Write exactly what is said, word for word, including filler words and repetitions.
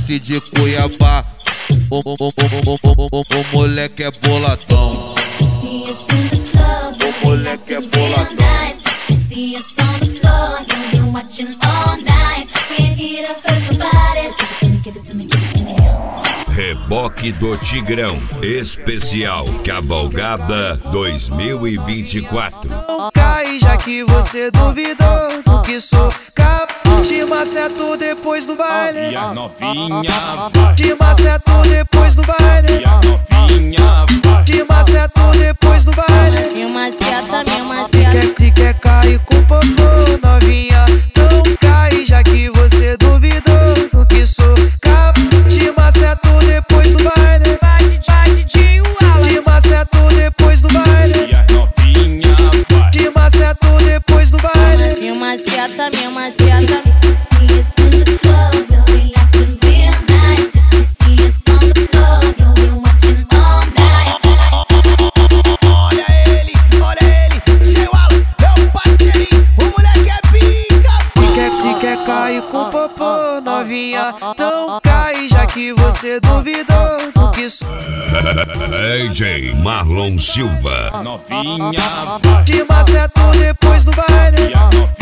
desce de Cuiabá. O, o, o, o, o, o, o moleque é boladão. O moleque é boladão. Reboque do Tigrão Especial Cavalgada dois mil e vinte e quatro. Não cai, já que você duvidou do que sou capaz. Te maceto depois do baile. E as novinha vai. Te maceto depois do baile. E as novinha vai. Te maceto depois do baile. Me maceta, me maceta. Quer, te quer cair com popô, novinha. Não cai, já que você duvidou do que sou capaz. Te maceto depois do baile. Vai, vai, DJ Wallace. Te maceto depois do baile. E as novinha vai. Te maceto depois do baile. Me maceta, me maceta. Olha ele, olha ele, D J Wallace, meu parceirinho, o moleque é pica. Te quer, te quer cair com popô, novinha. Então cai, já que você duvidou do que sou. D J Marlon Silva. Novinha vai. Te maceto depois do baile. E as novinha